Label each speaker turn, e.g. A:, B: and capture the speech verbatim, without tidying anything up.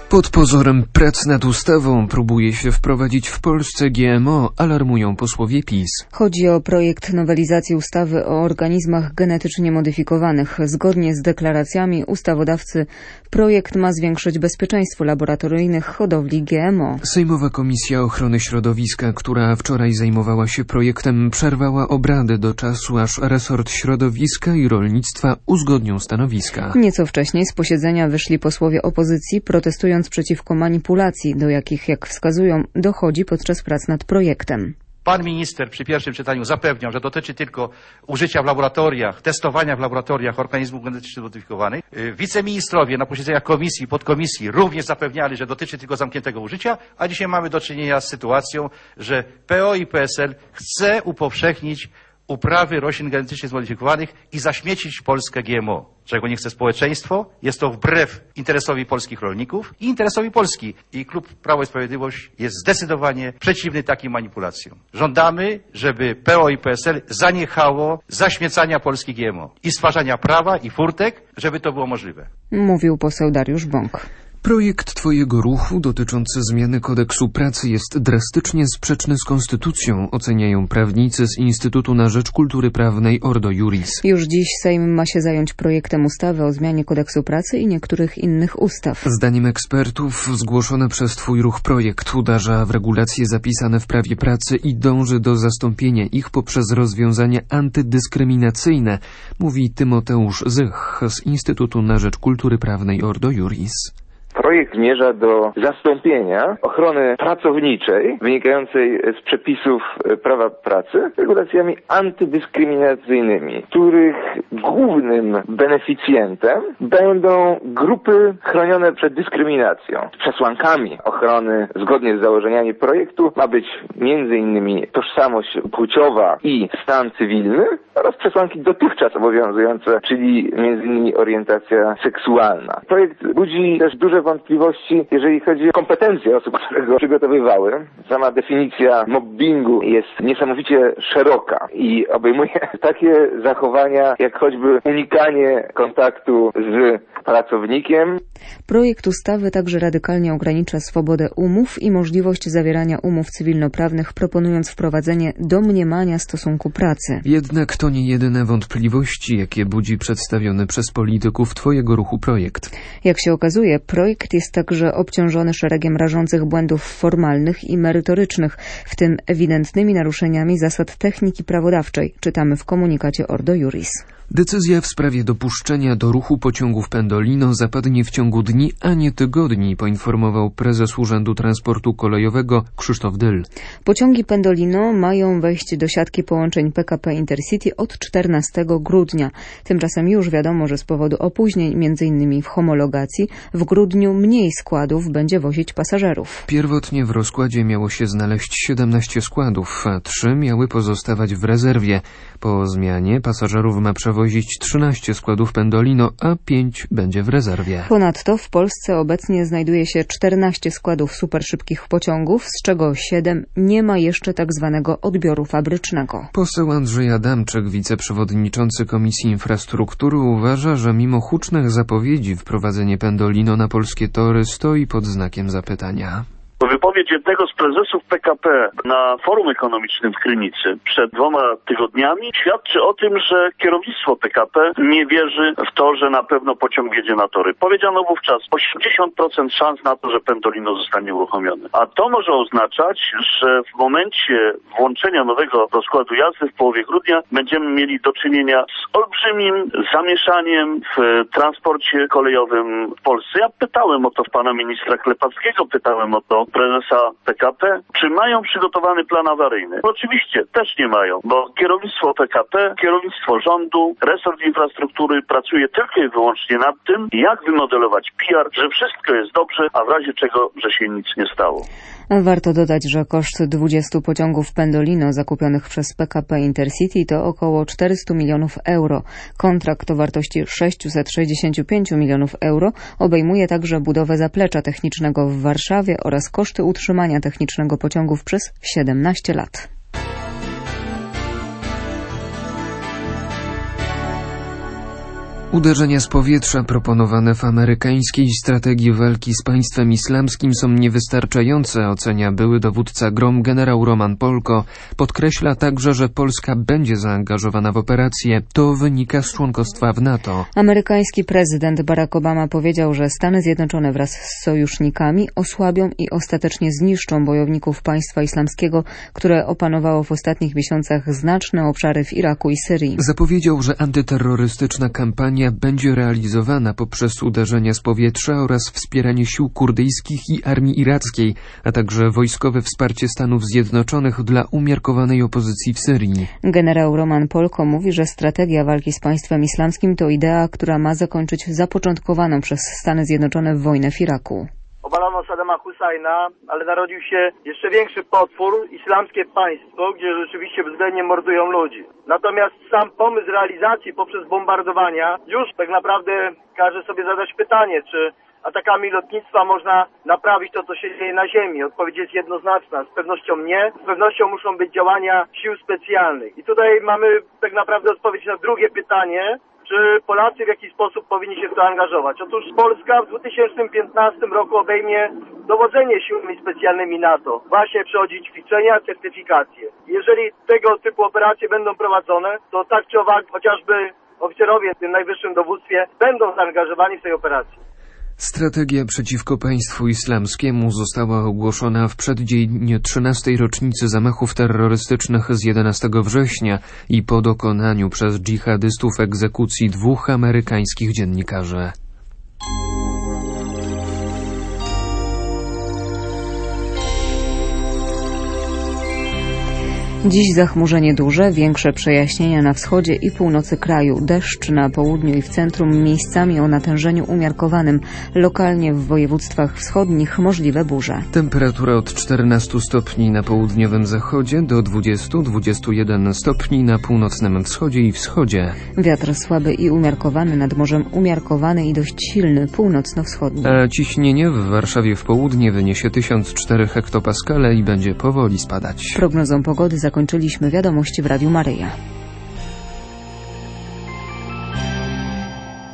A: Pod pozorem prac nad ustawą próbuje się wprowadzić w Polsce G M O, alarmują posłowie PiS.
B: Chodzi o projekt nowelizacji ustawy o organizmach genetycznie modyfikowanych. Zgodnie z deklaracjami ustawodawcy projekt ma zwiększyć bezpieczeństwo laboratoryjnych hodowli G M O.
A: Sejmowa Komisja Ochrony Środowiska, która wczoraj zajmowała się projektem, przerwała obrady do czasu, aż resort środowiska i rolnictwa uzgodnią stanowiska.
B: Nieco wcześniej z posiedzenia wyszli posłowie opozycji, protestując przeciwko manipulacji, do jakich, jak wskazują, dochodzi podczas prac nad projektem.
C: Pan minister przy pierwszym czytaniu zapewniał, że dotyczy tylko użycia w laboratoriach, testowania w laboratoriach organizmów genetycznie modyfikowanych. Wiceministrowie na posiedzeniach komisji i podkomisji również zapewniali, że dotyczy tylko zamkniętego użycia, a dzisiaj mamy do czynienia z sytuacją, że P O i P S L chce upowszechnić uprawy roślin genetycznie zmodyfikowanych i zaśmiecić Polskę G M O. Czego nie chce społeczeństwo, jest to wbrew interesowi polskich rolników i interesowi Polski. I klub Prawo i Sprawiedliwość jest zdecydowanie przeciwny takim manipulacjom. Żądamy, żeby P O i P S L zaniechało zaśmiecania Polski G M O i stwarzania prawa i furtek, żeby to było możliwe.
B: Mówił poseł Dariusz Bąk.
A: Projekt Twojego ruchu dotyczący zmiany kodeksu pracy jest drastycznie sprzeczny z konstytucją, oceniają prawnicy z Instytutu na Rzecz Kultury Prawnej Ordo Iuris.
B: Już dziś Sejm ma się zająć projektem ustawy o zmianie kodeksu pracy i niektórych innych ustaw.
A: Zdaniem ekspertów zgłoszony przez Twój ruch projekt uderza w regulacje zapisane w prawie pracy i dąży do zastąpienia ich poprzez rozwiązania antydyskryminacyjne, mówi Tymoteusz Zych z Instytutu na Rzecz Kultury Prawnej Ordo Iuris.
D: Projekt zmierza do zastąpienia ochrony pracowniczej wynikającej z przepisów prawa pracy regulacjami antydyskryminacyjnymi, których głównym beneficjentem będą grupy chronione przed dyskryminacją. Przesłankami ochrony zgodnie z założeniami projektu ma być między innymi tożsamość płciowa i stan cywilny oraz przesłanki dotychczas obowiązujące, czyli między innymi orientacja seksualna. Projekt budzi też duże wątpliwości, jeżeli chodzi o kompetencje osób, które go przygotowywały. Sama definicja mobbingu jest niesamowicie szeroka i obejmuje takie zachowania, jak choćby unikanie kontaktu z pracownikiem.
B: Projekt ustawy także radykalnie ogranicza swobodę umów i możliwość zawierania umów cywilnoprawnych, proponując wprowadzenie domniemania stosunku pracy.
A: Jednak to nie jedyne wątpliwości, jakie budzi przedstawiony przez polityków Twojego ruchu projekt.
B: Jak się okazuje, projekt jest także obciążony szeregiem rażących błędów formalnych i merytorycznych, w tym ewidentnymi naruszeniami zasad techniki prawodawczej, czytamy w komunikacie Ordo Iuris.
A: Decyzja w sprawie dopuszczenia do ruchu pociągów Pendolino zapadnie w ciągu dni, a nie tygodni, poinformował prezes Urzędu Transportu Kolejowego Krzysztof Dyl.
B: Pociągi Pendolino mają wejść do siatki połączeń P K P Intercity od czternastego grudnia. Tymczasem już wiadomo, że z powodu opóźnień, między innymi w homologacji, w grudniu mniej składów będzie wozić pasażerów.
A: Pierwotnie w rozkładzie miało się znaleźć siedemnaście składów, a trzy miały pozostawać w rezerwie. Po zmianie pasażerów ma przewozić trzynaście składów Pendolino, a pięć będzie w rezerwie.
B: Ponadto w Polsce obecnie znajduje się czternaście składów superszybkich pociągów, z czego siedem nie ma jeszcze tak zwanego odbioru fabrycznego.
A: Poseł Andrzej Adamczyk, wiceprzewodniczący Komisji Infrastruktury, uważa, że mimo hucznych zapowiedzi wprowadzenie Pendolino na polskie tory stoi pod znakiem zapytania.
E: Wypowiedź jednego z prezesów P K P na forum ekonomicznym w Krynicy przed dwoma tygodniami świadczy o tym, że kierownictwo P K P nie wierzy w to, że na pewno pociąg wjedzie na tory. Powiedziano wówczas osiemdziesiąt procent szans na to, że Pendolino zostanie uruchomiony. A to może oznaczać, że w momencie włączenia nowego rozkładu jazdy w połowie grudnia będziemy mieli do czynienia z olbrzymim zamieszaniem w transporcie kolejowym w Polsce. Ja pytałem o to pana ministra Klepackiego, pytałem o to prezesa P K P, czy mają przygotowany plan awaryjny. Oczywiście też nie mają, bo kierownictwo P K P, kierownictwo rządu, resort infrastruktury pracuje tylko i wyłącznie nad tym, jak wymodelować P R, że wszystko jest dobrze, a w razie czego, że się nic nie stało.
B: Warto dodać, że koszt dwudziestu pociągów Pendolino zakupionych przez P K P Intercity to około czterysta milionów euro. Kontrakt o wartości sześćset sześćdziesiąt pięć milionów euro obejmuje także budowę zaplecza technicznego w Warszawie oraz koszty utrzymania technicznego pociągów przez siedemnaście lat.
A: Uderzenia z powietrza proponowane w amerykańskiej strategii walki z państwem islamskim są niewystarczające, ocenia były dowódca GROM generał Roman Polko. Podkreśla także, że Polska będzie zaangażowana w operację. To wynika z członkostwa w NATO.
B: Amerykański prezydent Barack Obama powiedział, że Stany Zjednoczone wraz z sojusznikami osłabią i ostatecznie zniszczą bojowników państwa islamskiego, które opanowało w ostatnich miesiącach znaczne obszary w Iraku i Syrii.
A: Zapowiedział, że antyterrorystyczna kampania będzie realizowana poprzez uderzenia z powietrza oraz wspieranie sił kurdyjskich i armii irackiej, a także wojskowe wsparcie Stanów Zjednoczonych dla umiarkowanej opozycji w Syrii.
B: Generał Roman Polko mówi, że strategia walki z państwem islamskim to idea, która ma zakończyć zapoczątkowaną przez Stany Zjednoczone wojnę w Iraku.
F: Obalono Saddama Husajna, ale narodził się jeszcze większy potwór, islamskie państwo, gdzie rzeczywiście względnie mordują ludzi. Natomiast sam pomysł realizacji poprzez bombardowania już tak naprawdę każe sobie zadać pytanie, czy atakami lotnictwa można naprawić to, co się dzieje na ziemi. Odpowiedź jest jednoznaczna. Z pewnością nie. Z pewnością muszą być działania sił specjalnych. I tutaj mamy tak naprawdę odpowiedź na drugie pytanie, czy Polacy w jakiś sposób powinni się w to angażować. Otóż Polska w dwa tysiące piętnastym roku obejmie dowodzenie siłami specjalnymi NATO. Właśnie przechodzi ćwiczenia, certyfikacje. Jeżeli tego typu operacje będą prowadzone, to tak czy owak chociażby oficerowie w tym najwyższym dowództwie będą zaangażowani w tej operacji.
A: Strategia przeciwko państwu islamskiemu została ogłoszona w przeddzień trzynastej rocznicy zamachów terrorystycznych z jedenastego września i po dokonaniu przez dżihadystów egzekucji dwóch amerykańskich dziennikarzy.
B: Dziś zachmurzenie duże, większe przejaśnienia na wschodzie i północy kraju, deszcz na południu i w centrum, miejscami o natężeniu umiarkowanym, lokalnie w województwach wschodnich możliwe burze.
A: Temperatura od czternastu stopni na południowym zachodzie do dwudziestu do dwudziestu jeden stopni na północnym wschodzie i wschodzie.
B: Wiatr słaby i umiarkowany, nad morzem umiarkowany i dość silny, północno-wschodni.
A: A ciśnienie w Warszawie w południe wyniesie tysiąc cztery hektopaskale i będzie powoli spadać.
B: Prognozą pogody zakończyliśmy wiadomości w Radiu Maryja.